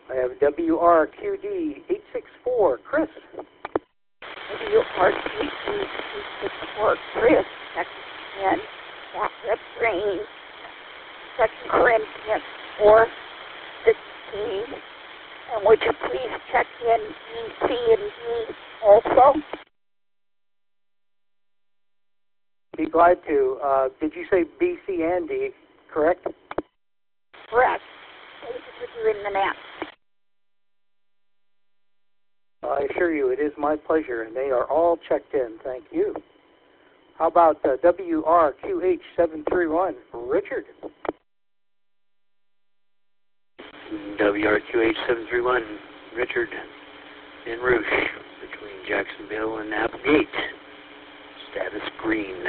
I have WRQD864, Chris. WRQD864, Chris, second in, backup range, 2 Corinthians 4:16. And would you please check in B, C, and D also? Be glad to. Did you say B, C, and D, correct? Correct. Thank you for doing the math. I assure you, it is my pleasure, and they are all checked in. Thank you. How about WRQH731, Richard? WRQH731, Richard in Rouge, between Jacksonville and Applegate. Status green.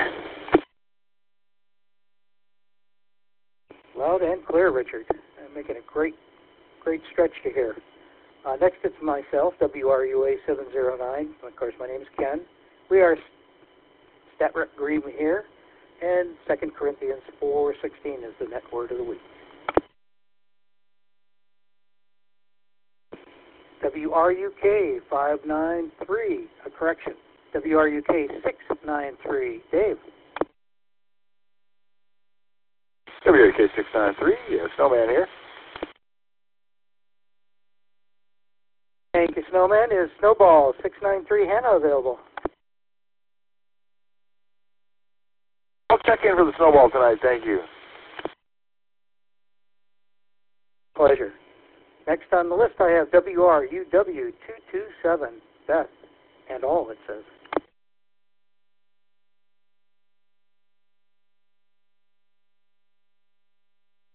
Loud and clear, Richard. I'm making a great stretch to hear. Next, it's myself, WRUA709. Of course, my name is Ken. We are Stat Rep Green here, and 2 Corinthians 4:16 is the net word of the week. WRUK593, a correction. WRUK693, Dave. WRUK693, Snowman here. Thank you, Snowman. Is Snowball 693 Hannah available? I'll check in for the Snowball tonight, thank you. Pleasure. Next on the list, I have WRUW227, Beth, and all, it says.